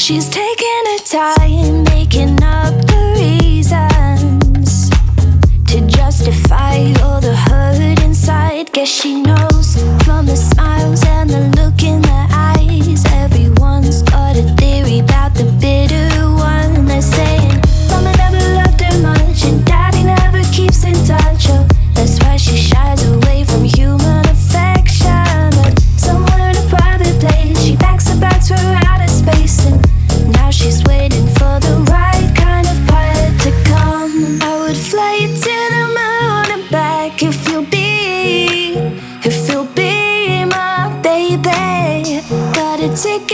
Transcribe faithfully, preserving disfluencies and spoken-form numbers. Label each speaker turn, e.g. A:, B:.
A: She's taking her time, making up the reasons to justify all the hurt inside. Guess she knows from the smiles and the look in their eyes. Everyone's got a theory about the bitter one. They're saying mama never loved her much and daddy never keeps in touch. Oh, that's why she shies away from human affection. But somewhere in a private place, she packs her bags for outer space, and now she's waiting for the right kind of pilot to come. I would fly you to the moon and back if you'll be, if you'll be my baby. Got a ticket